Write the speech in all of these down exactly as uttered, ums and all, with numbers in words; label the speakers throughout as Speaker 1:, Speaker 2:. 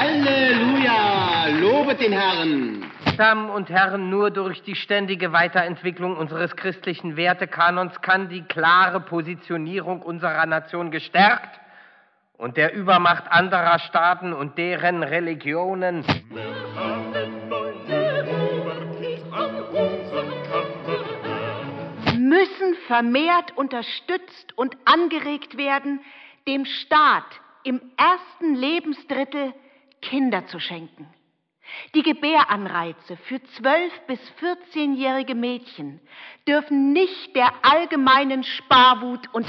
Speaker 1: Halleluja! Lobet den Herrn!
Speaker 2: Damen und Herren, nur durch die ständige Weiterentwicklung unseres christlichen Wertekanons kann die klare Positionierung unserer Nation gestärkt und der Übermacht anderer Staaten und deren Religionen
Speaker 3: müssen vermehrt unterstützt und angeregt werden, dem Staat im ersten Lebensdrittel Kinder zu schenken. Die Gebäranreize für zwölf- bis vierzehnjährige Mädchen dürfen nicht der allgemeinen Sparwut und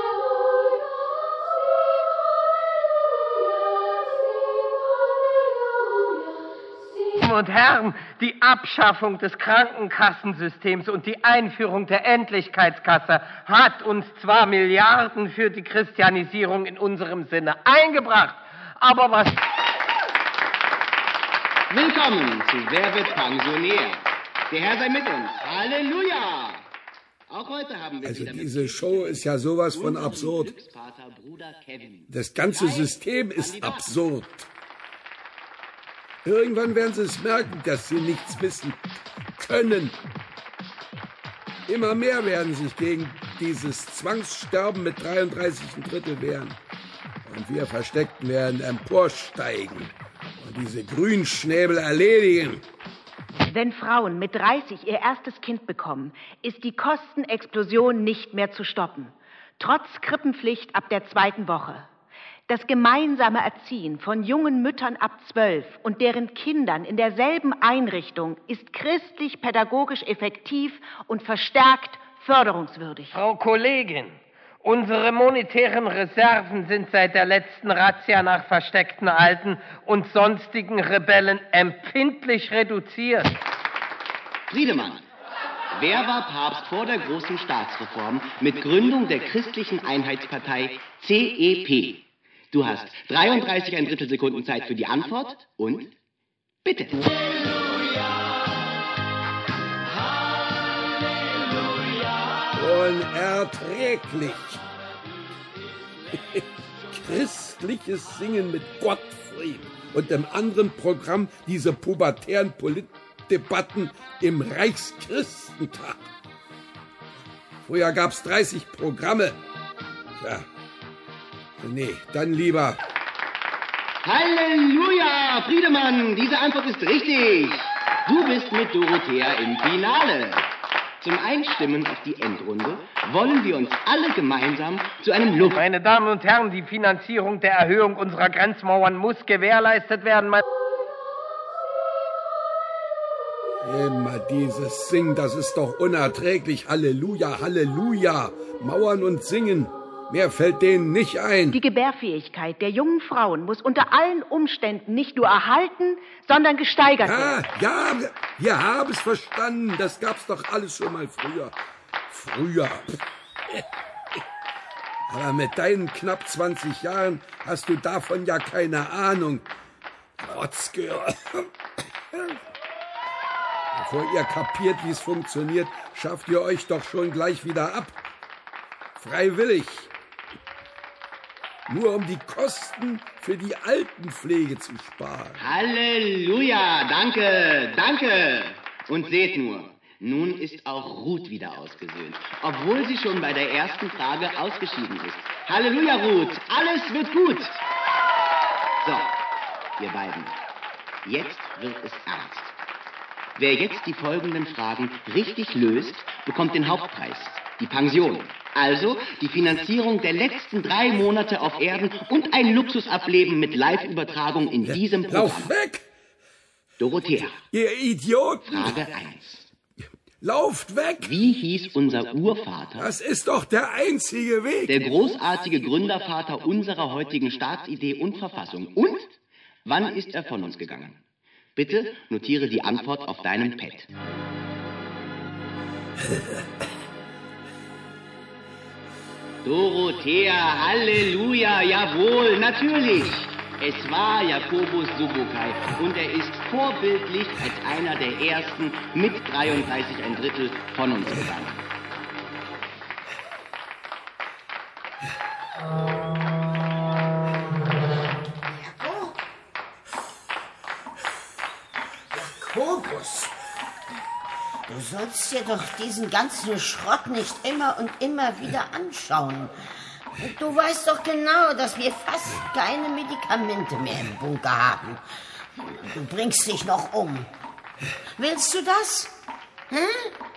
Speaker 2: und Herren, die Abschaffung des Krankenkassensystems und die Einführung der Endlichkeitskasse hat uns zwar Milliarden für die Christianisierung in unserem Sinne eingebracht, aber was...
Speaker 1: Willkommen zu Wer wird Pensionär? Der Herr sei mit uns. Halleluja! Auch heute haben wir
Speaker 4: Also
Speaker 1: wieder
Speaker 4: diese Show ist ja sowas von absurd. Das ganze System ist absurd. Irgendwann werden sie es merken, dass sie nichts wissen können. Immer mehr werden sich gegen dieses Zwangssterben mit dreiunddreißig Drittel wehren. Und wir Versteckten werden emporsteigen und diese Grünschnäbel erledigen.
Speaker 3: Wenn Frauen mit dreißig ihr erstes Kind bekommen, ist die Kostenexplosion nicht mehr zu stoppen. Trotz Krippenpflicht ab der zweiten Woche. Das gemeinsame Erziehen von jungen Müttern ab zwölf und deren Kindern in derselben Einrichtung ist christlich-pädagogisch effektiv und verstärkt förderungswürdig.
Speaker 2: Frau Kollegin, unsere monetären Reserven sind seit der letzten Razzia nach versteckten Alten und sonstigen Rebellen empfindlich reduziert.
Speaker 1: Friedemann, wer war Papst vor der großen Staatsreform mit Gründung der Christlichen Einheitspartei C E P? Du hast dreiunddreißig ein Drittel Sekunden Zeit für die Antwort und bitte.
Speaker 4: Halleluja, Halleluja. Unerträglich. Christliches Singen mit Gottfried und im anderen Programm diese pubertären Politdebatten im Reichschristentag. Früher gab's dreißig Programme. Tja. Nee, dann lieber.
Speaker 1: Halleluja, Friedemann, diese Antwort ist richtig. Du bist mit Dorothea im Finale. Zum Einstimmen auf die Endrunde wollen wir uns alle gemeinsam zu einem Lob...
Speaker 2: Meine Damen und Herren, die Finanzierung der Erhöhung unserer Grenzmauern muss gewährleistet werden. Mein
Speaker 4: Immer dieses Singen, das ist doch unerträglich. Halleluja, Halleluja. Mauern und Singen. Mehr fällt denen nicht ein.
Speaker 3: Die Gebärfähigkeit der jungen Frauen muss unter allen Umständen nicht nur erhalten, sondern gesteigert
Speaker 4: ja,
Speaker 3: werden.
Speaker 4: Ja, wir haben es verstanden. Das gab's doch alles schon mal früher. Früher. Aber mit deinen knapp zwanzig Jahren hast du davon ja keine Ahnung. Rotzgehör. Bevor ihr kapiert, wie es funktioniert, schafft ihr euch doch schon gleich wieder ab. Freiwillig. Nur um die Kosten für die Altenpflege zu sparen.
Speaker 1: Halleluja, danke, danke. Und seht nur, nun ist auch Ruth wieder ausgesöhnt, obwohl sie schon bei der ersten Frage ausgeschieden ist. Halleluja, Ruth, alles wird gut. So, ihr beiden, jetzt wird es ernst. Wer jetzt die folgenden Fragen richtig löst, bekommt den Hauptpreis, die Pension. Also die Finanzierung der letzten drei Monate auf Erden und ein Luxusableben mit Live-Übertragung in diesem Programm.
Speaker 4: Lauf weg!
Speaker 1: Dorothea.
Speaker 4: Ihr Idioten!
Speaker 1: Frage eins.
Speaker 4: Lauft weg!
Speaker 1: Wie hieß unser Urvater?
Speaker 4: Das ist doch der einzige Weg.
Speaker 1: Der großartige Gründervater unserer heutigen Staatsidee und Verfassung. Und wann ist er von uns gegangen? Bitte notiere die Antwort auf deinem Pad. Dorothea, Halleluja, jawohl, natürlich. Es war Jakobus Subokai und er ist vorbildlich als einer der ersten mit dreiunddreißig ein Drittel von uns gegangen.
Speaker 5: Jakobus, du sollst dir doch diesen ganzen Schrott nicht immer und immer wieder anschauen. Du weißt doch genau, dass wir fast keine Medikamente mehr im Bunker haben. Du bringst dich noch um. Willst du das? Hm?